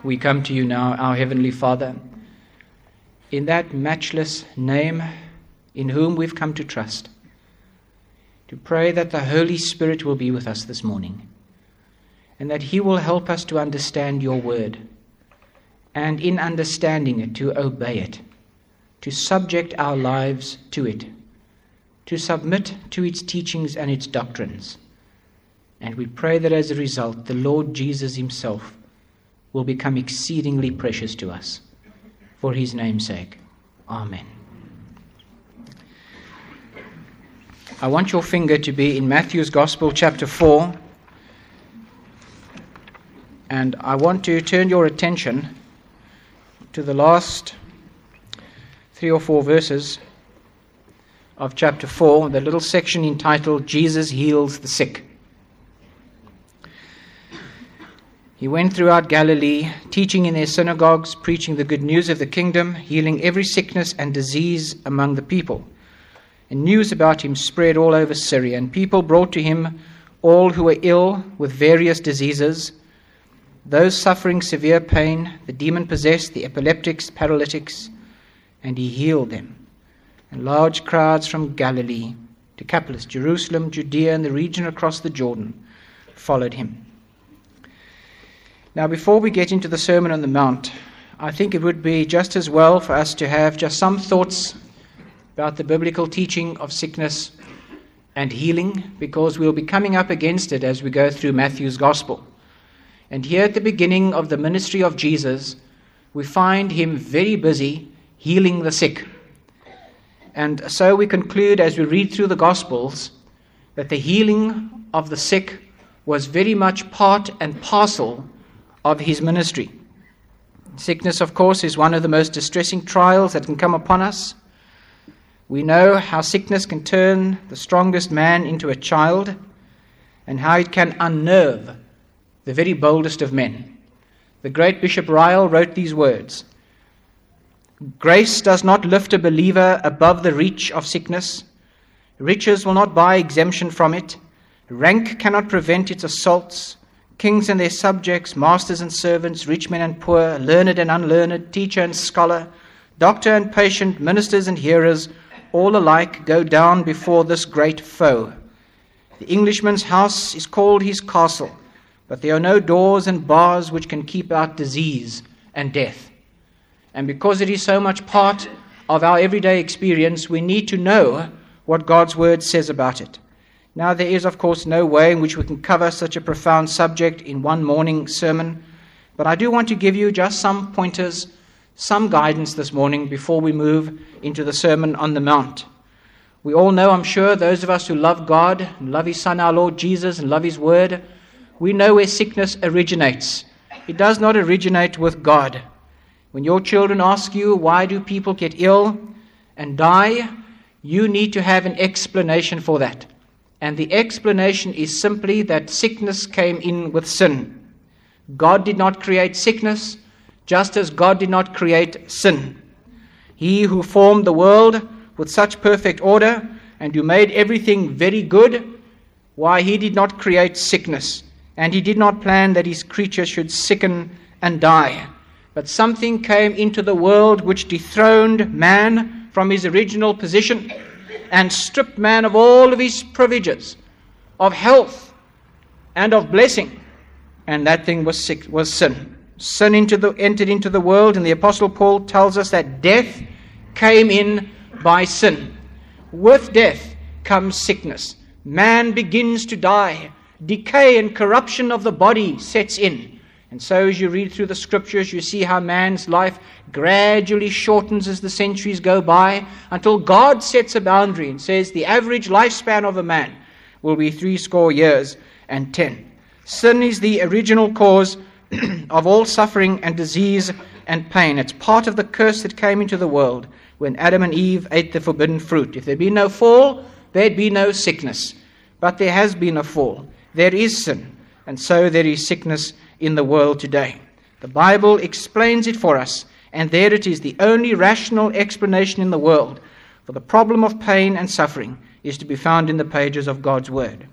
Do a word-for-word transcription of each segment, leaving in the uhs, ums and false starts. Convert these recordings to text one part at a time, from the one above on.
we come to you now, our Heavenly Father, in that matchless name in whom we've come to trust, to pray that the Holy Spirit will be with us this morning, and that He will help us to understand your word, and in understanding it, to obey it, to subject our lives to it, to submit to its teachings and its doctrines. And we pray that as a result, the Lord Jesus Himself will become exceedingly precious to us. For His name's sake. Amen. I want your finger to be in Matthew's Gospel, chapter four. And I want to turn your attention to the last three or four verses of chapter four, the little section entitled, Jesus Heals the Sick. He went throughout Galilee, teaching in their synagogues, preaching the good news of the kingdom, healing every sickness and disease among the people. And news about him spread all over Syria, and people brought to him all who were ill with various diseases, those suffering severe pain, the demon-possessed, the epileptics, paralytics, and he healed them. And large crowds from Galilee, Decapolis, Jerusalem, Judea, and the region across the Jordan followed him. Now, before we get into the Sermon on the Mount, I think it would be just as well for us to have just some thoughts about the biblical teaching of sickness and healing, because we'll be coming up against it as we go through Matthew's Gospel. And here at the beginning of the ministry of Jesus, we find him very busy healing the sick. And so we conclude as we read through the Gospels that the healing of the sick was very much part and parcel of his ministry. Sickness, of course, is one of the most distressing trials that can come upon us. We know how sickness can turn the strongest man into a child, and how it can unnerve the very boldest of men. The great Bishop Ryle wrote these words: "Grace does not lift a believer above the reach of sickness. Riches will not buy exemption from it. Rank cannot prevent its assaults. Kings and their subjects, masters and servants, rich men and poor, learned and unlearned, teacher and scholar, doctor and patient, ministers and hearers, all alike go down before this great foe. The Englishman's house is called his castle, but there are no doors and bars which can keep out disease and death." And because it is so much part of our everyday experience, we need to know what God's word says about it. Now, there is, of course, no way in which we can cover such a profound subject in one morning sermon, but I do want to give you just some pointers, some guidance this morning before we move into the Sermon on the Mount. We all know, I'm sure, those of us who love God, and love His Son, our Lord Jesus, and love His Word, we know where sickness originates. It does not originate with God. When your children ask you, why do people get ill and die, you need to have an explanation for that. And the explanation is simply that sickness came in with sin. God did not create sickness, just as God did not create sin. He who formed the world with such perfect order and who made everything very good, why, He did not create sickness, and He did not plan that His creatures should sicken and die. But something came into the world which dethroned man from his original position and stripped man of all of his privileges, of health and of blessing. And that thing was sick, was sin. Sin into the, entered into the world, and the Apostle Paul tells us that death came in by sin. With death comes sickness. Man begins to die. Decay and corruption of the body sets in. And so as you read through the scriptures, you see how man's life gradually shortens as the centuries go by, until God sets a boundary and says the average lifespan of a man will be three score years and ten. Sin is the original cause of all suffering and disease and pain. It's part of the curse that came into the world when Adam and Eve ate the forbidden fruit. If there'd been no fall, there'd be no sickness. But there has been a fall. There is sin. And so there is sickness in the world today. The Bible explains it for us, and there it is. The only rational explanation in the world for the problem of pain and suffering is to be found in the pages of God's Word.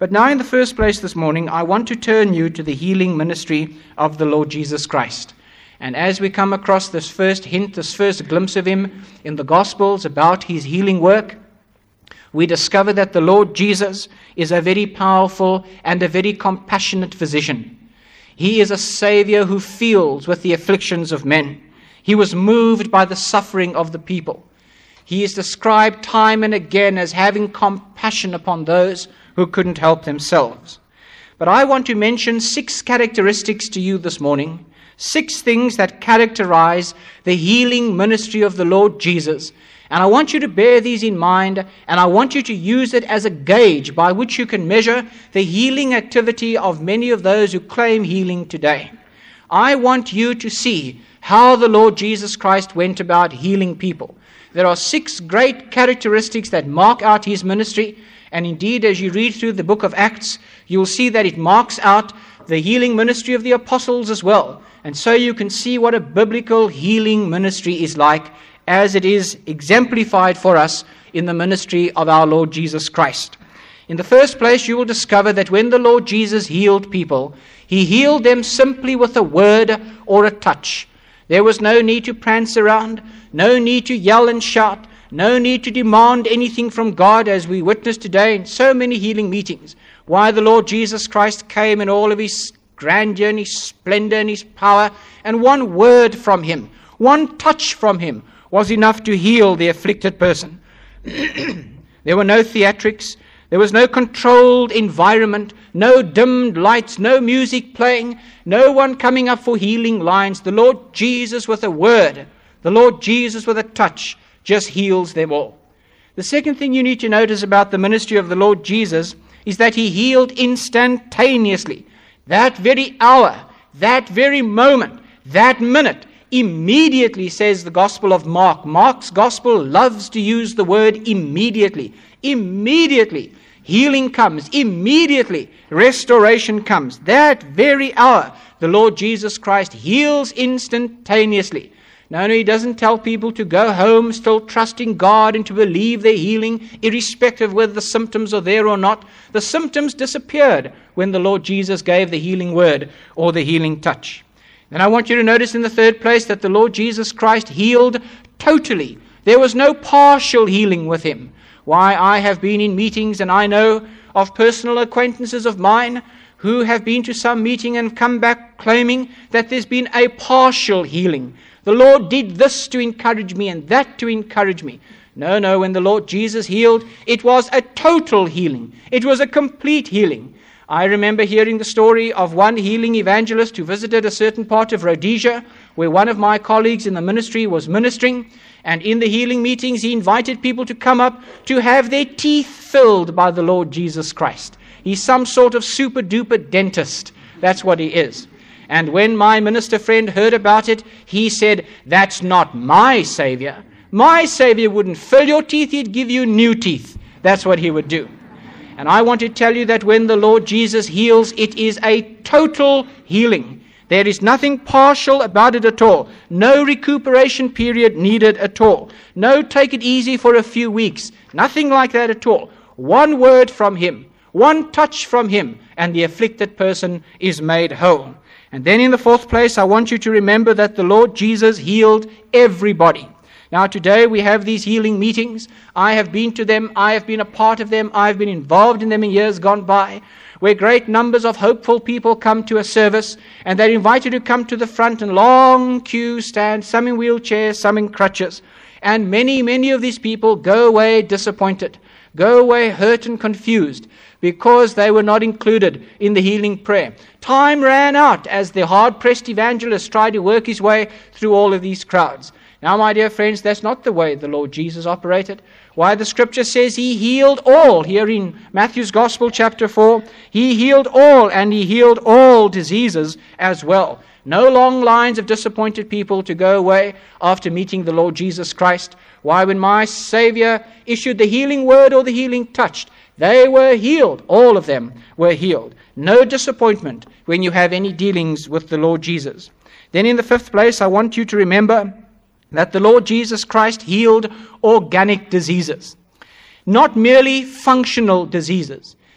But now in the first place this morning, I want to turn you to the healing ministry of the Lord Jesus Christ. And as we come across this first hint, this first glimpse of him in the Gospels about his healing work, we discover that the Lord Jesus is a very powerful and a very compassionate physician. He is a Savior who feels with the afflictions of men. He was moved by the suffering of the people. He is described time and again as having compassion upon those who couldn't help themselves. But I want to mention six characteristics to you this morning, six things that characterize the healing ministry of the Lord Jesus. And I want you to bear these in mind, and I want you to use it as a gauge by which you can measure the healing activity of many of those who claim healing today. I want you to see how the Lord Jesus Christ went about healing people. There are six great characteristics that mark out his ministry, and indeed, as you read through the book of Acts, you'll see that it marks out the healing ministry of the apostles as well. And so you can see what a biblical healing ministry is like, as it is exemplified for us in the ministry of our Lord Jesus Christ. In the first place, you will discover that when the Lord Jesus healed people, he healed them simply with a word or a touch. There was no need to prance around, no need to yell and shout, no need to demand anything from God, as we witness today in so many healing meetings. Why the Lord Jesus Christ came in all of his grandeur and his splendor and his power, and one word from him, one touch from him was enough to heal the afflicted person. There were no theatrics, there was no controlled environment, no dimmed lights, no music playing, no one coming up for healing lines. The Lord Jesus with a word, the Lord Jesus with a touch, just heals them all. The second thing you need to notice about the ministry of the Lord Jesus is that he healed instantaneously. That very hour, that very moment, that minute, immediately, says the Gospel of Mark. Mark's Gospel loves to use the word immediately. Immediately, healing comes. Immediately, restoration comes. That very hour, the Lord Jesus Christ heals instantaneously. No, no, he doesn't tell people to go home still trusting God and to believe their healing, irrespective whether the symptoms are there or not. The symptoms disappeared when the Lord Jesus gave the healing word or the healing touch. And I want you to notice in the third place that the Lord Jesus Christ healed totally. There was no partial healing with him. Why, I have been in meetings and I know of personal acquaintances of mine who have been to some meeting and come back claiming that there's been a partial healing. The Lord did this to encourage me and that to encourage me. No, no, when the Lord Jesus healed, it was a total healing. It was a complete healing. I remember hearing the story of one healing evangelist who visited a certain part of Rhodesia where one of my colleagues in the ministry was ministering, and in the healing meetings he invited people to come up to have their teeth filled by the Lord Jesus Christ. He's some sort of super duper dentist. That's what he is. And when my minister friend heard about it, he said, "That's not my Savior. My Savior wouldn't fill your teeth, he'd give you new teeth." That's what he would do. And I want to tell you that when the Lord Jesus heals, it is a total healing. There is nothing partial about it at all. No recuperation period needed at all. No take it easy for a few weeks. Nothing like that at all. One word from him, one touch from him, and the afflicted person is made whole. And then in the fourth place, I want you to remember that the Lord Jesus healed everybody. Now today we have these healing meetings. I have been to them. I have been a part of them. I have been involved in them in years gone by, where great numbers of hopeful people come to a service and they're invited to come to the front and long queues stand, some in wheelchairs, some in crutches. And many, many of these people go away disappointed, go away hurt and confused because they were not included in the healing prayer. Time ran out as the hard-pressed evangelist tried to work his way through all of these crowds. Now, my dear friends, that's not the way the Lord Jesus operated. Why, the scripture says he healed all. Here in Matthew's Gospel, chapter four, he healed all, and he healed all diseases as well. No long lines of disappointed people to go away after meeting the Lord Jesus Christ. Why, when my Savior issued the healing word or the healing touch, they were healed. All of them were healed. No disappointment when you have any dealings with the Lord Jesus. Then in the fifth place, I want you to remember that the Lord Jesus Christ healed organic diseases, not merely functional diseases.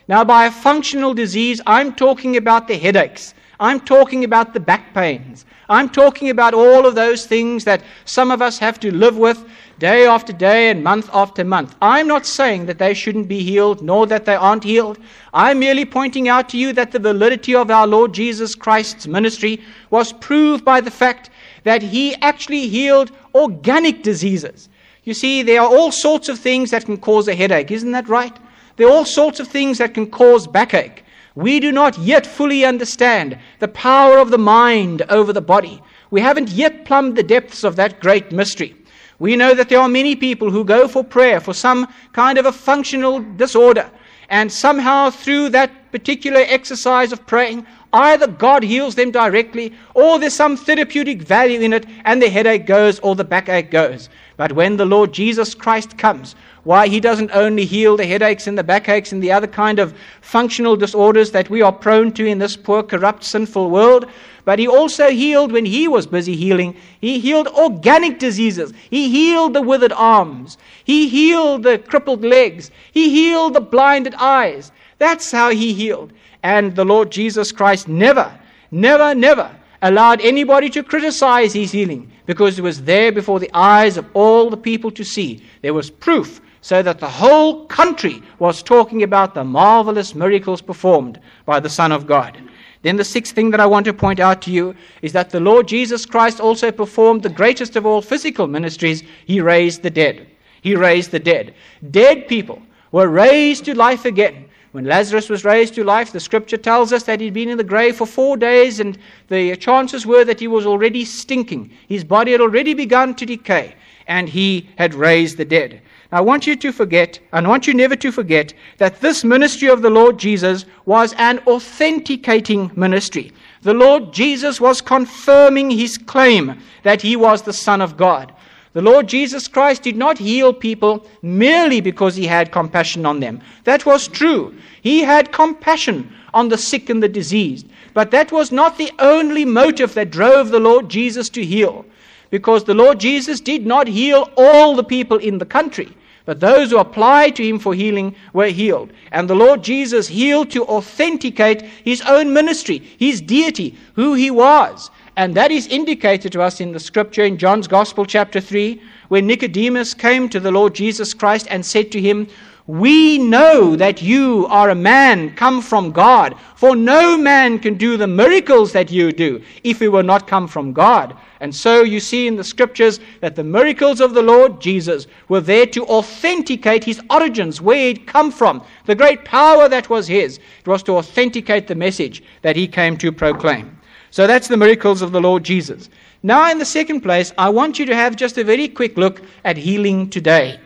Now, by a functional disease, I'm talking about the headaches. I'm talking about the back pains. I'm talking about all of those things that some of us have to live with day after day and month after month. I'm not saying that they shouldn't be healed, nor that they aren't healed. I'm merely pointing out to you that the validity of our Lord Jesus Christ's ministry was proved by the fact that he actually healed organic diseases. You see, there are all sorts of things that can cause a headache, isn't that right? There are all sorts of things that can cause backache. We do not yet fully understand the power of the mind over the body. We haven't yet plumbed the depths of that great mystery. We know that there are many people who go for prayer for some kind of a functional disorder, and somehow through that particular exercise of praying, either God heals them directly, or there's some therapeutic value in it, and the headache goes or the backache goes. But when the Lord Jesus Christ comes, why, he doesn't only heal the headaches and the backaches and the other kind of functional disorders that we are prone to in this poor, corrupt, sinful world, but he also healed, when he was busy healing, he healed organic diseases. He healed the withered arms. He healed the crippled legs. He healed the blinded eyes. That's how he healed. And the Lord Jesus Christ never, never, never allowed anybody to criticize his healing, because it was there before the eyes of all the people to see. There was proof, so that the whole country was talking about the marvelous miracles performed by the Son of God. Then the sixth thing that I want to point out to you is that the Lord Jesus Christ also performed the greatest of all physical ministries. He raised the dead. He raised the dead. Dead people were raised to life again. When Lazarus was raised to life, the scripture tells us that he'd been in the grave for four days, and the chances were that he was already stinking. His body had already begun to decay, and he had raised the dead. Now, I want you to forget, and I want you never to forget, that this ministry of the Lord Jesus was an authenticating ministry. The Lord Jesus was confirming his claim that he was the Son of God. The Lord Jesus Christ did not heal people merely because he had compassion on them. That was true. He had compassion on the sick and the diseased. But that was not the only motive that drove the Lord Jesus to heal. Because the Lord Jesus did not heal all the people in the country, but those who applied to him for healing were healed. And the Lord Jesus healed to authenticate his own ministry, his deity, who he was. And that is indicated to us in the scripture in John's Gospel chapter three, when Nicodemus came to the Lord Jesus Christ and said to him, "We know that you are a man come from God, for no man can do the miracles that you do if he were not come from God." And so you see in the scriptures that the miracles of the Lord Jesus were there to authenticate his origins, where he'd come from, the great power that was his. It was to authenticate the message that he came to proclaim. So that's the miracles of the Lord Jesus. Now, in the second place, I want you to have just a very quick look at healing today.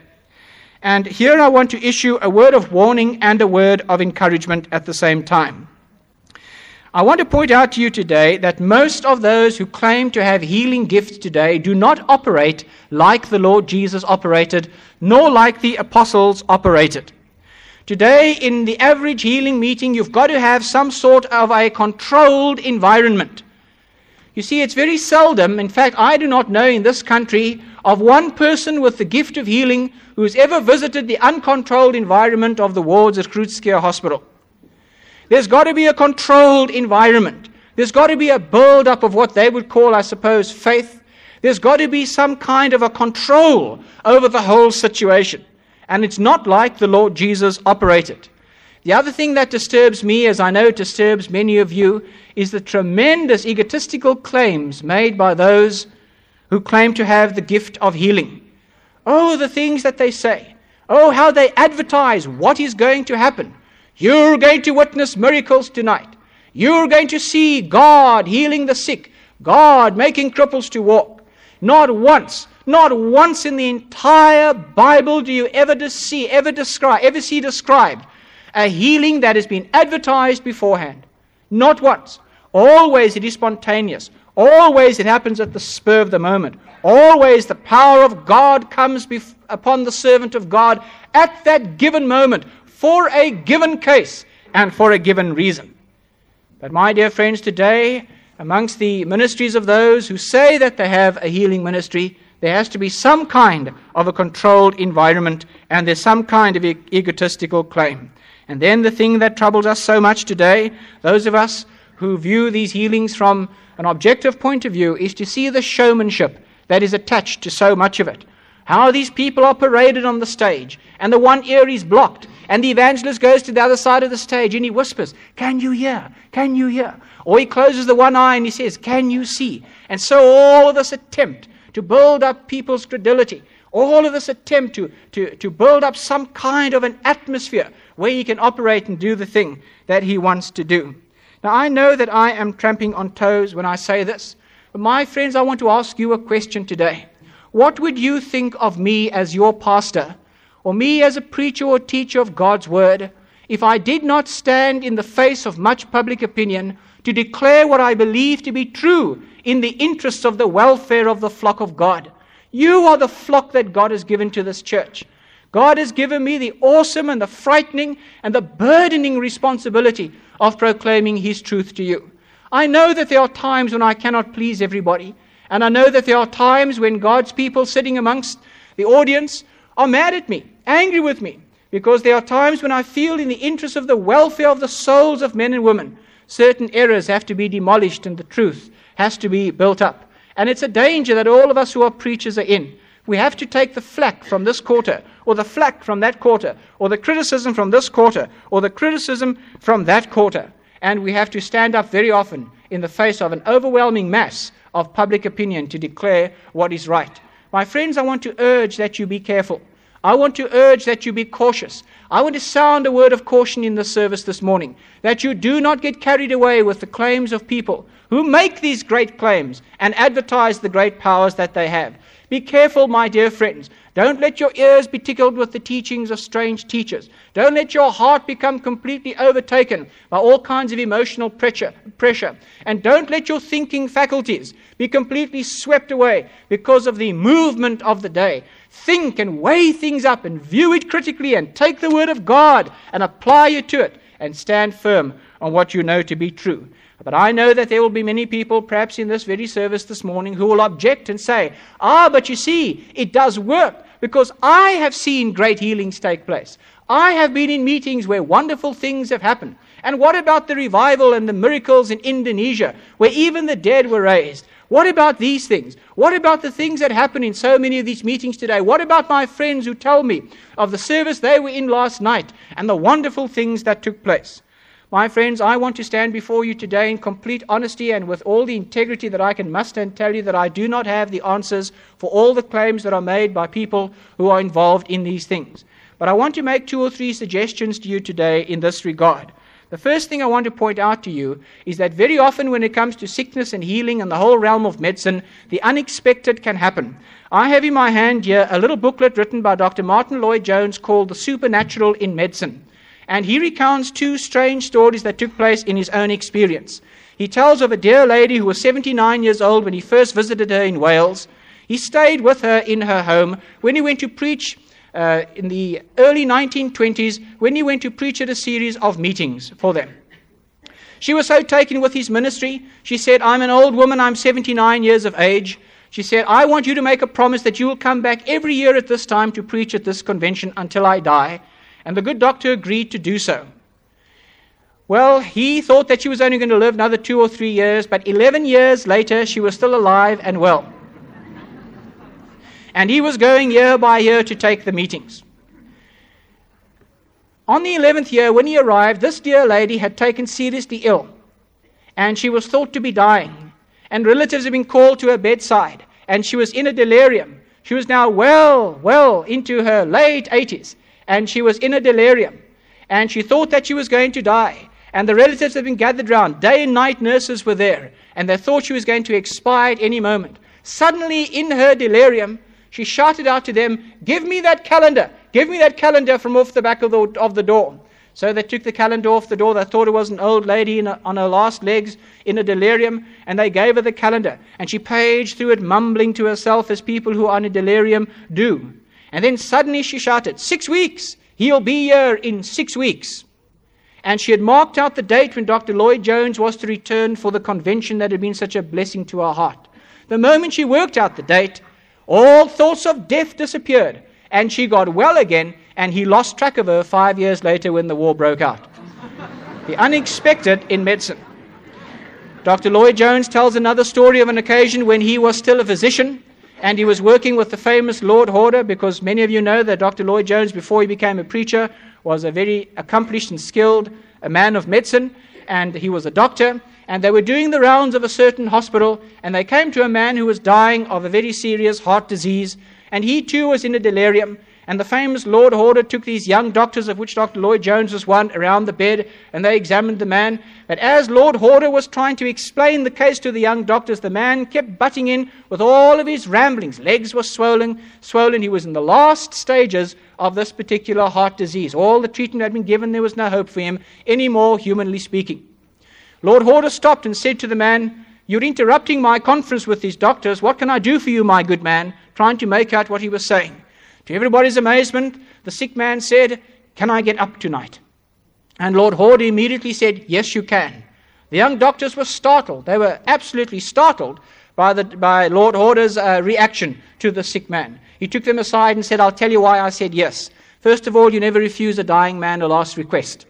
And here I want to issue a word of warning and a word of encouragement at the same time. I want to point out to you today that most of those who claim to have healing gifts today do not operate like the Lord Jesus operated, nor like the apostles operated. Today, in the average healing meeting, you've got to have some sort of a controlled environment. You see, it's very seldom, in fact, I do not know in this country of one person with the gift of healing who's ever visited the uncontrolled environment of the wards at Groote Schuur Hospital. There's got to be a controlled environment. There's got to be a build-up of what they would call, I suppose, faith. There's got to be some kind of a control over the whole situation. And it's not like the Lord Jesus operated. The other thing that disturbs me, as I know it disturbs many of you, is the tremendous egotistical claims made by those who claim to have the gift of healing. Oh, the things that they say. Oh, how they advertise what is going to happen. You're going to witness miracles tonight. You're going to see God healing the sick, God making cripples to walk. Not once, not once in the entire Bible do you ever see, ever describe, ever see described a healing that has been advertised beforehand. Not once. Always it is spontaneous. Always it happens at the spur of the moment. Always the power of God comes bef- upon the servant of God at that given moment, for a given case and for a given reason. But my dear friends, today, amongst the ministries of those who say that they have a healing ministry, there has to be some kind of a controlled environment, and there's some kind of e- egotistical claim. And then the thing that troubles us so much today, those of us who view these healings from an objective point of view, is to see the showmanship that is attached to so much of it. How these people are paraded on the stage, and the one ear is blocked, and the evangelist goes to the other side of the stage and he whispers, "Can you hear? Can you hear?" Or he closes the one eye and he says, "Can you see?" And so all of this attempt to build up people's credulity, all of this attempt to, to, to build up some kind of an atmosphere where he can operate and do the thing that he wants to do. Now, I know that I am tramping on toes when I say this, but my friends, I want to ask you a question today. What would you think of me as your pastor, or me as a preacher or teacher of God's word, if I did not stand in the face of much public opinion to declare what I believe to be true in the interests of the welfare of the flock of God? You are the flock that God has given to this church. God has given me the awesome and the frightening and the burdening responsibility of proclaiming His truth to you. I know that there are times when I cannot please everybody, and I know that there are times when God's people sitting amongst the audience are mad at me, angry with me, because there are times when I feel in the interest of the welfare of the souls of men and women, certain errors have to be demolished and the truth has to be built up. And it's a danger that all of us who are preachers are in. We have to take the flack from this quarter, or the flack from that quarter, or the criticism from this quarter, or the criticism from that quarter. And we have to stand up very often in the face of an overwhelming mass of public opinion to declare what is right. My friends, I want to urge that you be careful. I want to urge that you be cautious. I want to sound a word of caution in the service this morning, that you do not get carried away with the claims of people who make these great claims and advertise the great powers that they have. Be careful, my dear friends. Don't let your ears be tickled with the teachings of strange teachers. Don't let your heart become completely overtaken by all kinds of emotional pressure. pressure. And don't let your thinking faculties be completely swept away because of the movement of the day. Think and weigh things up and view it critically and take the word of God and apply it to it and stand firm on what you know to be true. But I know that there will be many people, perhaps in this very service this morning, who will object and say, ah, but you see, it does work, because I have seen great healings take place. I have been in meetings where wonderful things have happened. And what about the revival and the miracles in Indonesia, where even the dead were raised? What about these things? What about the things that happen in so many of these meetings today? What about my friends who tell me of the service they were in last night and the wonderful things that took place? My friends, I want to stand before you today in complete honesty and with all the integrity that I can muster and tell you that I do not have the answers for all the claims that are made by people who are involved in these things. But I want to make two or three suggestions to you today in this regard. The first thing I want to point out to you is that very often when it comes to sickness and healing and the whole realm of medicine, the unexpected can happen. I have in my hand here a little booklet written by Doctor Martin Lloyd-Jones called The Supernatural in Medicine. And he recounts two strange stories that took place in his own experience. He tells of a dear lady who was seventy-nine years old when he first visited her in Wales. He stayed with her in her home when he went to preach uh, in the early nineteen twenties, when he went to preach at a series of meetings for them. She was so taken with his ministry, she said, I'm an old woman, I'm seventy-nine years of age. She said, I want you to make a promise that you will come back every year at this time to preach at this convention until I die. And the good doctor agreed to do so. Well, he thought that she was only going to live another two or three years, but eleven years later, she was still alive and well. And he was going year by year to take the meetings. On the eleventh year, when he arrived, this dear lady had taken seriously ill, and she was thought to be dying. And relatives had been called to her bedside, and she was in a delirium. She was now well, well into her late eighties. And she was in a delirium, and she thought that she was going to die. And the relatives had been gathered round. Day and night nurses were there, and they thought she was going to expire at any moment. Suddenly, in her delirium, she shouted out to them, give me that calendar, give me that calendar from off the back of the, of the door. So they took the calendar off the door. They thought it was an old lady in a, on her last legs in a delirium, and they gave her the calendar. And she paged through it, mumbling to herself as people who are in a delirium do. And then suddenly she shouted, six weeks, he'll be here in six weeks. And she had marked out the date when Doctor Lloyd-Jones was to return for the convention that had been such a blessing to her heart. The moment she worked out the date, all thoughts of death disappeared, and she got well again, and he lost track of her five years later when the war broke out. The unexpected in medicine. Doctor Lloyd Jones tells another story of an occasion when he was still a physician and he was working with the famous Lord Horder, because many of you know that Doctor Lloyd Jones, before he became a preacher, was a very accomplished and skilled a man of medicine, and he was a doctor, and they were doing the rounds of a certain hospital, and they came to a man who was dying of a very serious heart disease, and he too was in a delirium. And the famous Lord Horder took these young doctors, of which Doctor Lloyd Jones was one, around the bed, and they examined the man. But as Lord Horder was trying to explain the case to the young doctors, the man kept butting in with all of his ramblings. Legs were swollen, swollen. He was in the last stages of this particular heart disease. All the treatment had been given. There was no hope for him anymore, humanly speaking. Lord Horder stopped and said to the man, "You're interrupting my conference with these doctors. What can I do for you, my good man?" Trying to make out what he was saying. To everybody's amazement, the sick man said, "Can I get up tonight?" And Lord Horder immediately said, "Yes, you can." The young doctors were startled. They were absolutely startled by, the, by Lord Horder's uh, reaction to the sick man. He took them aside and said, "I'll tell you why I said yes. First of all, you never refuse a dying man a last request."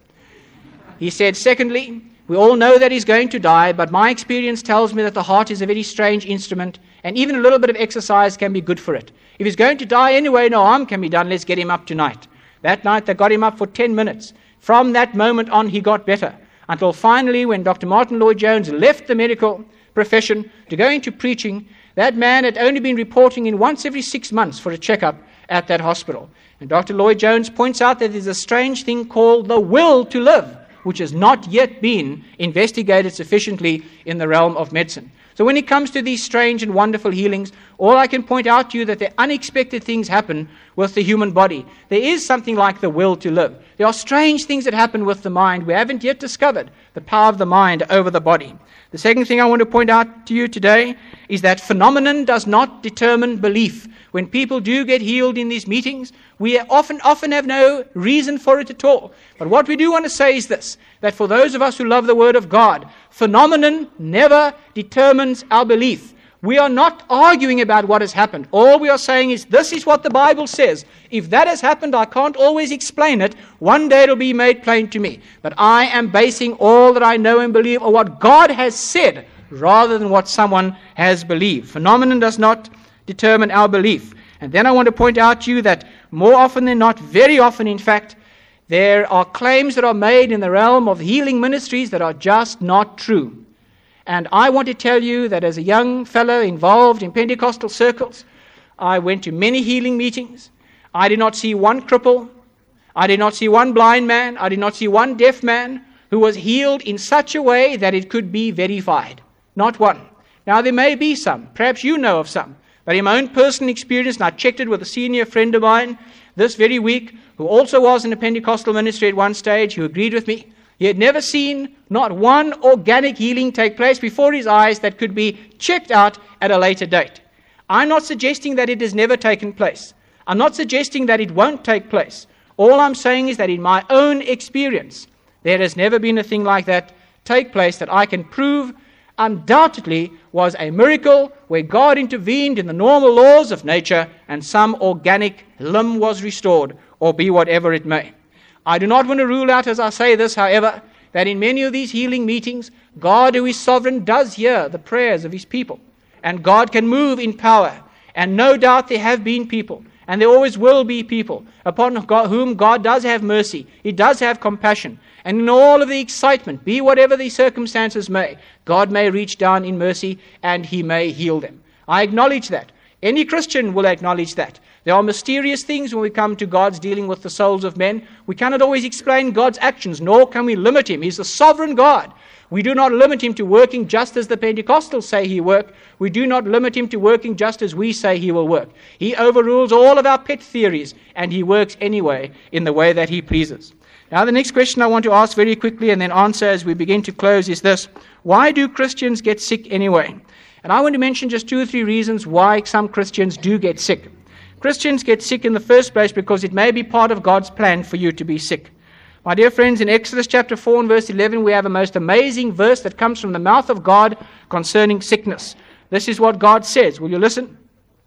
He said, "Secondly, we all know that he's going to die, but my experience tells me that the heart is a very strange instrument, and even a little bit of exercise can be good for it. If he's going to die anyway, no harm can be done. Let's get him up tonight." That night they got him up for ten minutes. From that moment on, he got better, until finally, when Doctor Martin Lloyd Jones left the medical profession to go into preaching, that man had only been reporting in once every six months for a checkup at that hospital. And Doctor Lloyd Jones points out that there's a strange thing called the will to live, which has not yet been investigated sufficiently in the realm of medicine. So when it comes to these strange and wonderful healings, all I can point out to you that the unexpected things happen with the human body. There is something like the will to live. There are strange things that happen with the mind. We haven't yet discovered the power of the mind over the body. The second thing I want to point out to you today is that phenomenon does not determine belief. When people do get healed in these meetings, we often often have no reason for it at all. But what we do want to say is this, that for those of us who love the Word of God, phenomenon never determines our belief. We are not arguing about what has happened. All we are saying is, this is what the Bible says. If that has happened, I can't always explain it. One day it will be made plain to me. But I am basing all that I know and believe on what God has said, rather than what someone has believed. Phenomenon does not determine our belief. And then I want to point out to you that more often than not, very often in fact, there are claims that are made in the realm of healing ministries that are just not true. And I want to tell you that as a young fellow involved in Pentecostal circles, I went to many healing meetings. I did not see one cripple. I did not see one blind man. I did not see one deaf man who was healed in such a way that it could be verified. Not one. Now there may be some. Perhaps you know of some. But in my own personal experience, and I checked it with a senior friend of mine this very week, who also was in a Pentecostal ministry at one stage, who agreed with me, he had never seen not one organic healing take place before his eyes that could be checked out at a later date. I'm not suggesting that it has never taken place. I'm not suggesting that it won't take place. All I'm saying is that in my own experience, there has never been a thing like that take place that I can prove undoubtedly was a miracle where God intervened in the normal laws of nature and some organic limb was restored, or be whatever it may. I do not want to rule out, as I say this, however, that in many of these healing meetings, God, who is sovereign, does hear the prayers of his people. And God can move in power. And no doubt there have been people, and there always will be people, upon God, whom God does have mercy. He does have compassion. And in all of the excitement, be whatever the circumstances may, God may reach down in mercy and he may heal them. I acknowledge that. Any Christian will acknowledge that. There are mysterious things when we come to God's dealing with the souls of men. We cannot always explain God's actions, nor can we limit him. He's a sovereign God. We do not limit him to working just as the Pentecostals say he work. We do not limit him to working just as we say he will work. He overrules all of our pet theories, and he works anyway in the way that he pleases. Now, the next question I want to ask very quickly and then answer as we begin to close is this. Why do Christians get sick anyway? And I want to mention just two or three reasons why some Christians do get sick. Christians get sick in the first place because it may be part of God's plan for you to be sick. My dear friends, in Exodus chapter four and verse eleven, we have a most amazing verse that comes from the mouth of God concerning sickness. This is what God says. Will you listen?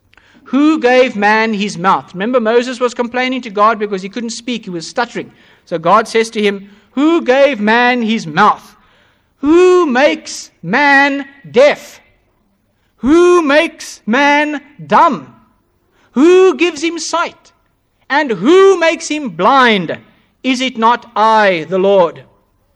who gave man his mouth? Remember, Moses was complaining to God because he couldn't speak. He was stuttering. So God says to him, who gave man his mouth? Who makes man deaf? Who makes man dumb? Who gives him sight? And who makes him blind? Is it not I, the Lord?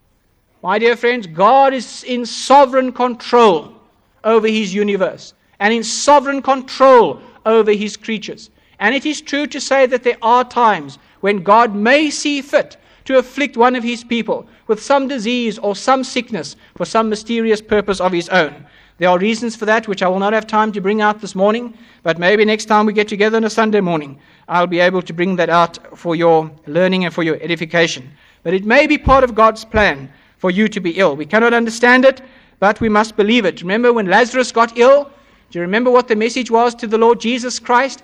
My dear friends, God is in sovereign control over his universe and in sovereign control over his creatures. And it is true to say that there are times when God may see fit to afflict one of his people with some disease or some sickness for some mysterious purpose of his own. There are reasons for that which I will not have time to bring out this morning, but maybe next time we get together on a Sunday morning, I'll be able to bring that out for your learning and for your edification. But it may be part of God's plan for you to be ill. We cannot understand it, but we must believe it. Remember when Lazarus got ill? Do you remember what the message was to the Lord Jesus Christ?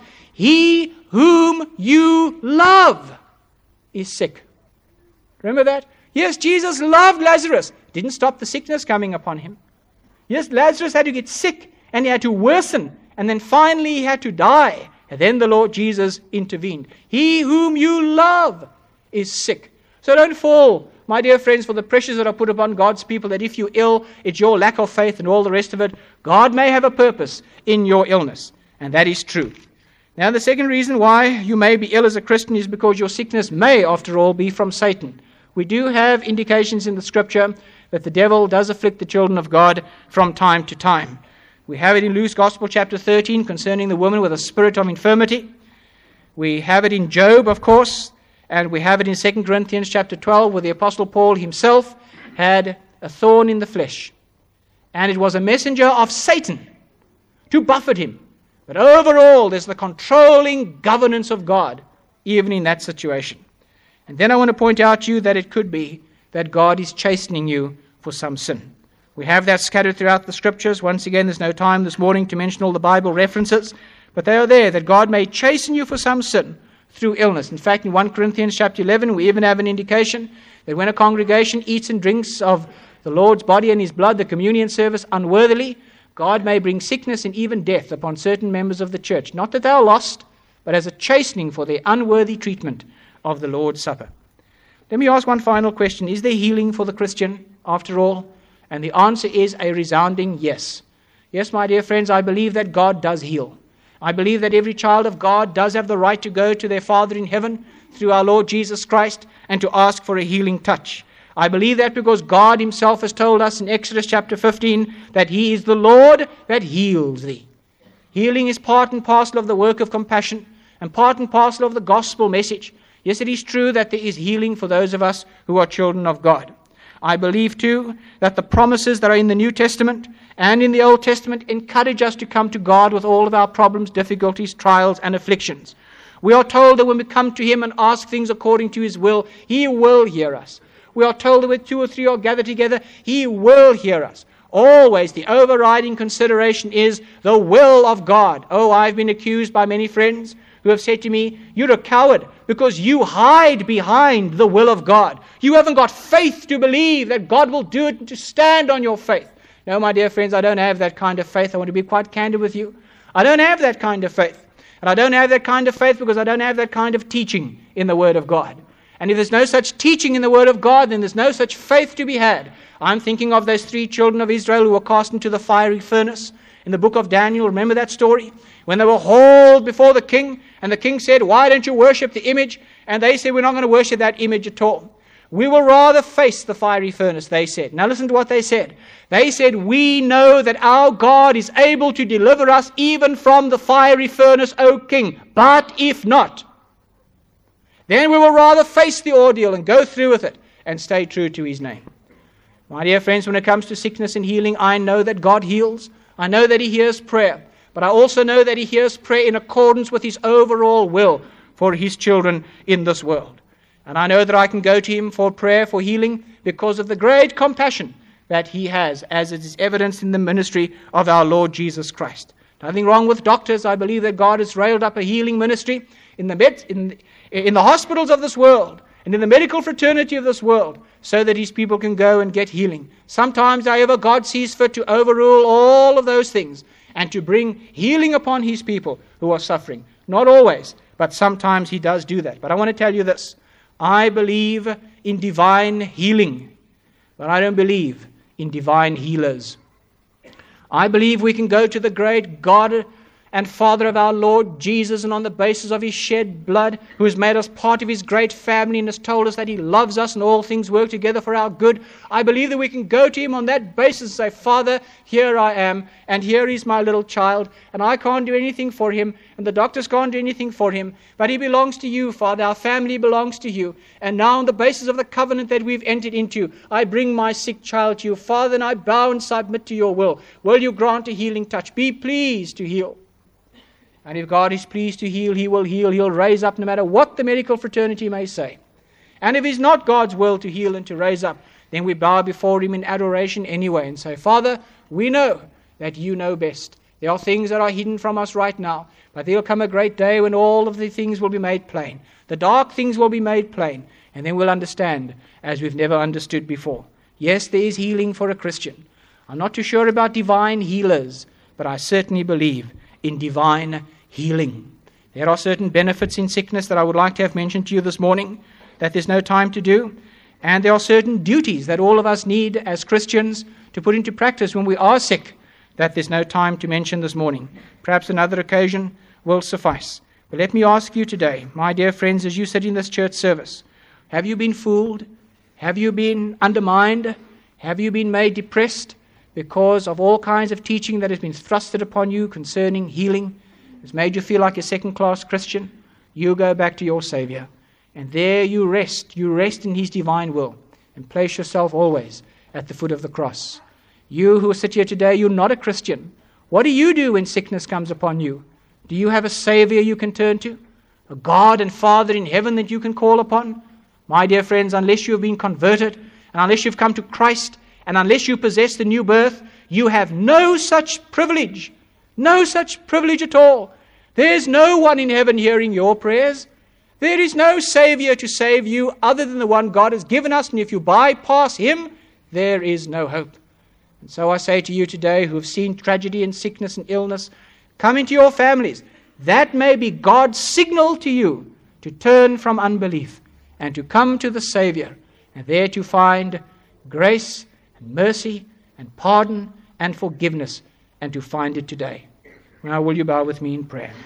He whom you love is sick. Remember that? Yes, Jesus loved Lazarus. Didn't stop the sickness coming upon him. Yes, Lazarus had to get sick and he had to worsen, and then finally he had to die. And then the Lord Jesus intervened. He whom you love is sick. So don't fall, my dear friends, for the pressures that are put upon God's people, that if you're ill, it's your lack of faith and all the rest of it. God may have a purpose in your illness, and that is true. Now, the second reason why you may be ill as a Christian is because your sickness may, after all, be from Satan. We do have indications in the Scripture that the devil does afflict the children of God from time to time. We have it in Luke's Gospel, chapter thirteen, concerning the woman with a spirit of infirmity. We have it in Job, of course, and we have it in Second Corinthians chapter twelve, where the Apostle Paul himself had a thorn in the flesh. And it was a messenger of Satan to buffet him. But overall, there's the controlling governance of God, even in that situation. And then I want to point out to you that it could be that God is chastening you for some sin. We have that scattered throughout the Scriptures. Once again, there's no time this morning to mention all the Bible references, but they are there, that God may chasten you for some sin through illness. In fact, in First Corinthians chapter eleven, we even have an indication that when a congregation eats and drinks of the Lord's body and his blood, the communion service, unworthily, God may bring sickness and even death upon certain members of the church. Not that they are lost, but as a chastening for their unworthy treatment of the Lord's Supper. Let me ask one final question. Is there healing for the Christian after all? And the answer is a resounding yes. Yes, my dear friends, I believe that God does heal. I believe that every child of God does have the right to go to their Father in heaven through our Lord Jesus Christ and to ask for a healing touch. I believe that because God himself has told us in Exodus chapter fifteen that he is the Lord that heals thee. Healing is part and parcel of the work of compassion and part and parcel of the gospel message. Yes, it is true that there is healing for those of us who are children of God. I believe too that the promises that are in the New Testament and in the Old Testament encourage us to come to God with all of our problems, difficulties, trials, and afflictions. We are told that when we come to him and ask things according to his will, he will hear us. We are told that when two or three are gathered together, he will hear us. Always the overriding consideration is the will of God. Oh, I've been accused by many friends who have said to me, you're a coward because you hide behind the will of God. You haven't got faith to believe that God will do it and to stand on your faith. No, my dear friends, I don't have that kind of faith. I want to be quite candid with you. I don't have that kind of faith. And I don't have that kind of faith because I don't have that kind of teaching in the Word of God. And if there's no such teaching in the Word of God, then there's no such faith to be had. I'm thinking of those three children of Israel who were cast into the fiery furnace in the book of Daniel. Remember that story? When they were hauled before the king, and the king said, why don't you worship the image? And they said, we're not going to worship that image at all. We will rather face the fiery furnace, they said. Now listen to what they said. They said, we know that our God is able to deliver us even from the fiery furnace, O king. But if not, then we will rather face the ordeal and go through with it and stay true to his name. My dear friends, when it comes to sickness and healing, I know that God heals. I know that he hears prayer. But I also know that he hears prayer in accordance with his overall will for his children in this world. And I know that I can go to him for prayer, for healing, because of the great compassion that he has, as it is evidenced in the ministry of our Lord Jesus Christ. Nothing wrong with doctors. I believe that God has railed up a healing ministry in the med- in, in the hospitals of this world. and in the medical fraternity of this world, so that his people can go and get healing. Sometimes, however, God sees fit to overrule all of those things and to bring healing upon his people who are suffering. Not always, but sometimes he does do that. But I want to tell you this. I believe in divine healing, but I don't believe in divine healers. I believe we can go to the great God and Father of our Lord Jesus, and on the basis of his shed blood, who has made us part of his great family and has told us that he loves us and all things work together for our good, I believe that we can go to him on that basis and say, Father, here I am, and here is my little child, and I can't do anything for him, and the doctors can't do anything for him, but he belongs to you, Father. Our family belongs to you, and now on the basis of the covenant that we've entered into, I bring my sick child to you, Father, and I bow and submit to your will. Will you grant a healing touch? Be pleased to heal. And if God is pleased to heal, he will heal. He'll raise up no matter what the medical fraternity may say. And if it's not God's will to heal and to raise up, then we bow before him in adoration anyway and say, Father, we know that you know best. There are things that are hidden from us right now, but there will come a great day when all of the things will be made plain. The dark things will be made plain, and then we'll understand as we've never understood before. Yes, there is healing for a Christian. I'm not too sure about divine healers, but I certainly believe in divine healing. There are certain benefits in sickness that I would like to have mentioned to you this morning that there's no time to do. And there are certain duties that all of us need as Christians to put into practice when we are sick that there's no time to mention this morning. Perhaps another occasion will suffice. But let me ask you today, my dear friends, as you sit in this church service, have you been fooled? Have you been undermined? Have you been made depressed because of all kinds of teaching that has been thrusted upon you concerning healing? Has made you feel like a second-class Christian? You go back to your Savior, and there you rest. You rest in his divine will, and place yourself always at the foot of the cross. You who sit here today, you're not a Christian. What do you do when sickness comes upon you? Do you have a Savior you can turn to? A God and Father in heaven that you can call upon? My dear friends, unless you have been converted, and unless you've come to Christ, and unless you possess the new birth, you have no such privilege. No such privilege at all. There's no one in heaven hearing your prayers. There is no Savior to save you other than the one God has given us, and if you bypass him, there is no hope. And so I say to you today who have seen tragedy and sickness and illness come into your families, that may be God's signal to you to turn from unbelief and to come to the Savior, and there to find grace and mercy and pardon and forgiveness, and to find it today. Now will you bow with me in prayer?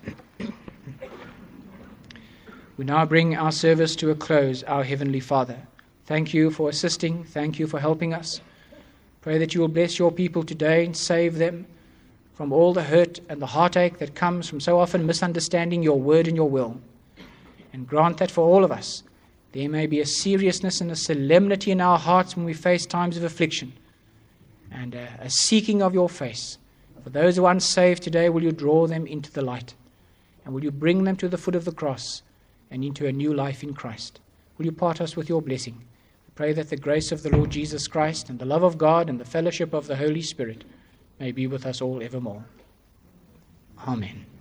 We now bring our service to a close, our Heavenly Father. Thank you for assisting. Thank you for helping us. Pray that you will bless your people today and save them from all the hurt and the heartache that comes from so often misunderstanding your word and your will. And grant that for all of us, there may be a seriousness and a solemnity in our hearts when we face times of affliction, and a, a seeking of your face. For those who are unsaved today, will you draw them into the light? And will you bring them to the foot of the cross and into a new life in Christ? Will you part us with your blessing? We pray that the grace of the Lord Jesus Christ and the love of God and the fellowship of the Holy Spirit may be with us all evermore. Amen.